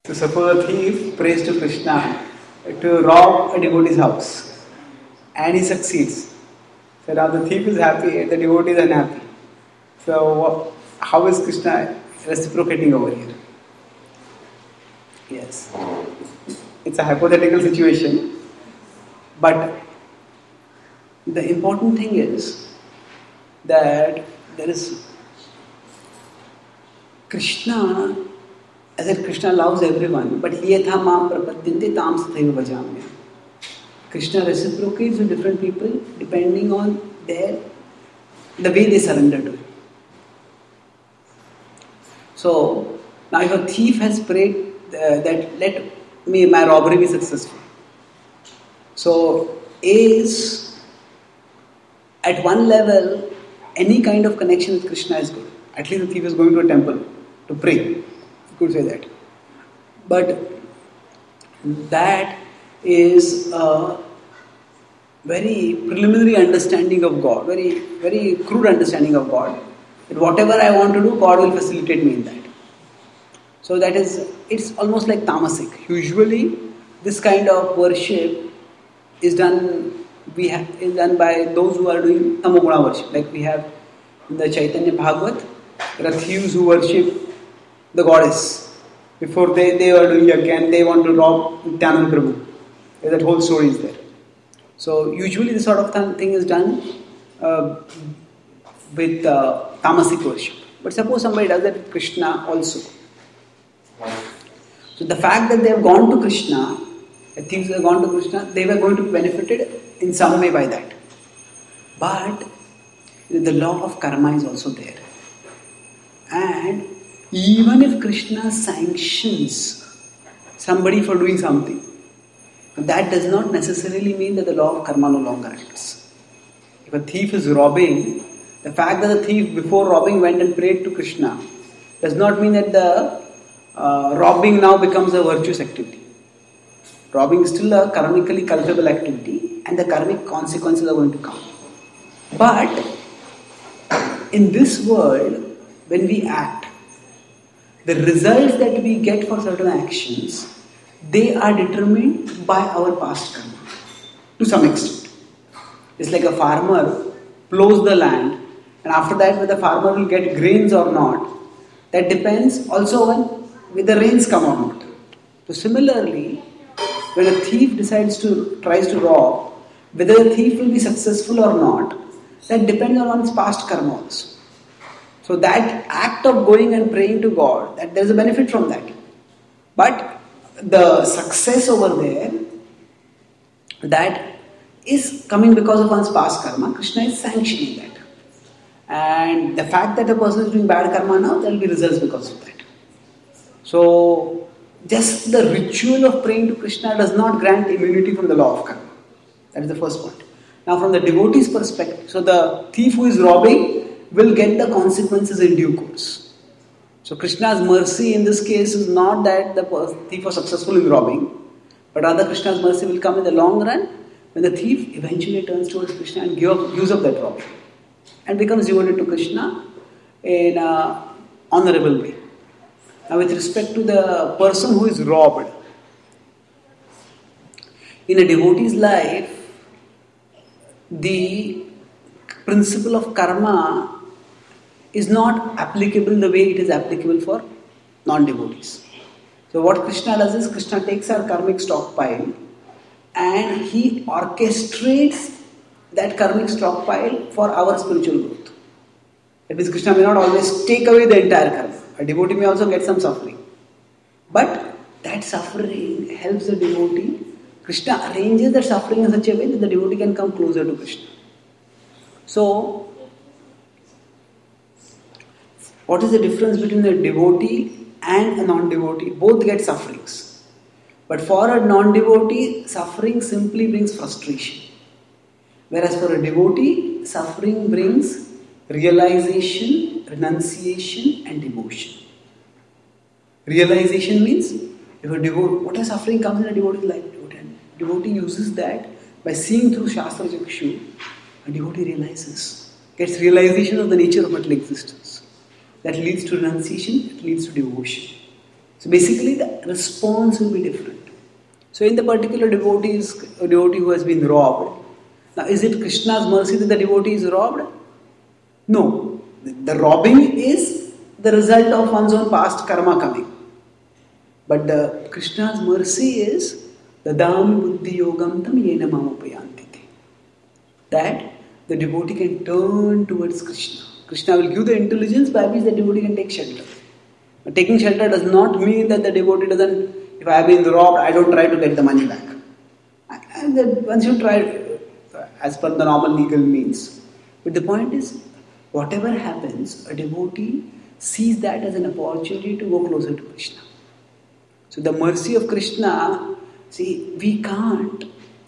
So suppose a thief prays to Krishna to rob a devotee's house and he succeeds. So now the thief is happy and the devotee is unhappy. So how is Krishna reciprocating over here? Yes. It's a hypothetical situation. But the important thing is that there is Krishna, as I said, Krishna loves everyone, but yetha mam prapadyante tam sathaiva bhajamya. Krishna reciprocates with different people depending on the way they surrender to him. So now if a thief has prayed that let my robbery be successful. So A is at one level, any kind of connection with Krishna is good. At least the thief is going to a temple to pray. You could say that. But that is a very preliminary understanding of God, very, very crude understanding of God. That whatever I want to do, God will facilitate me in that. So that is, it's almost like tamasic. Usually, this kind of worship is done by those who are doing tamoguna worship. Like we have in the Chaitanya Bhagavat, there are thieves who worship the goddess. Before they were doing yajna and they want to rob Nityananda Prabhu. That whole story is there. So usually this sort of thing is done with tamasic worship. But suppose somebody does that with Krishna also. So the fact that they have gone to Krishna, the thieves have gone to Krishna, they were going to be benefited in some way by that. But the law of karma is also there. And even if Krishna sanctions somebody for doing something, that does not necessarily mean that the law of karma no longer acts. If a thief is robbing, the fact that the thief before robbing went and prayed to Krishna does not mean that the robbing now becomes a virtuous activity. Robbing is still a karmically culpable activity and the karmic consequences are going to come. But in this world, when we act, the results that we get for certain actions, they are determined by our past karma to some extent. It's like a farmer plows the land and after that whether the farmer will get grains or not, that depends also on whether the rains come or not. So similarly, when a thief tries to rob, whether the thief will be successful or not, that depends on his past karma also. So that act of going and praying to God, that there is a benefit from that. But the success over there, that is coming because of one's past karma. Krishna is sanctioning that. And the fact that a person is doing bad karma now, there will be results because of that. So just the ritual of praying to Krishna does not grant immunity from the law of karma. That is the first point. Now from the devotee's perspective, so the thief who is robbing will get the consequences in due course. So Krishna's mercy in this case is not that the thief was successful in robbing, but rather Krishna's mercy will come in the long run when the thief eventually turns towards Krishna and gives up that robbery and becomes devoted to Krishna in an honorable way. Now with respect to the person who is robbed, in a devotee's life, the principle of karma is not applicable the way it is applicable for non-devotees. So what Krishna does is, Krishna takes our karmic stockpile and he orchestrates that karmic stockpile for our spiritual growth. That means Krishna may not always take away the entire karma. A devotee may also get some suffering. But that suffering helps the devotee. Krishna arranges that suffering in such a way that the devotee can come closer to Krishna. So, what is the difference between a devotee and a non-devotee? Both get sufferings. But for a non-devotee, suffering simply brings frustration. Whereas for a devotee, suffering brings realization, renunciation and devotion. Realization means, if a devotee, what is suffering comes in a devotee's life? Devotee uses that by seeing through Shastra Chakshu, a devotee realizes, gets realization of the nature of material existence. That leads to renunciation, it leads to devotion. So So basically the response will be different. So in the particular devotee who has been robbed, now is it Krishna's mercy that the devotee is robbed? No. The robbing is the result of one's own past karma coming. But the Krishna's mercy is Dadami buddhi yogam tam yena mamupayantiti. That the devotee can turn towards Krishna. Krishna will give the intelligence by which the devotee can take shelter. But taking shelter does not mean that the devotee doesn't, if I have been robbed, I don't try to get the money back. And then once you try, as per the normal legal means. But the point is, whatever happens, a devotee sees that as an opportunity to go closer to Krishna. So the mercy of Krishna, see, we can't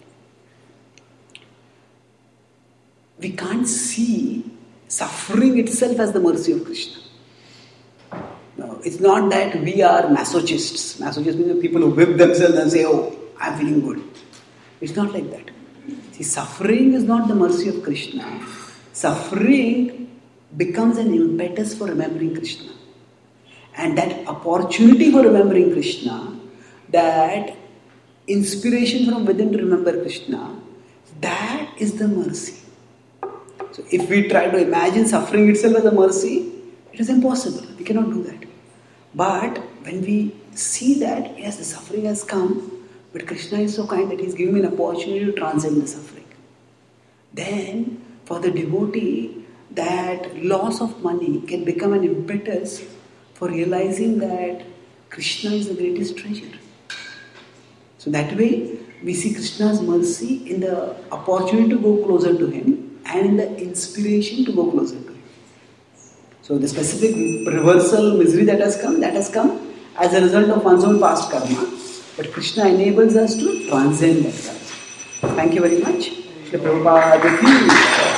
see suffering itself as the mercy of Krishna. No, it's not that we are masochists. Masochists means people who whip themselves and say, oh, I'm feeling good. It's not like that. See, suffering is not the mercy of Krishna. Suffering becomes an impetus for remembering Krishna. And that opportunity for remembering Krishna, that inspiration from within to remember Krishna, that is the mercy. So if we try to imagine suffering itself as a mercy, it is impossible. We cannot do that. But when we see that, yes, the suffering has come, but Krishna is so kind that He is giving me an opportunity to transcend the suffering. Then, for the devotee, that loss of money can become an impetus for realizing that Krishna is the greatest treasure. So that way, we see Krishna's mercy in the opportunity to go closer to Him and in the inspiration to go closer to Him. So the specific reversal misery that has come as a result of one's own past karma. But Krishna enables us to transcend that karma. Thank you very much. Shri Prabhupada ki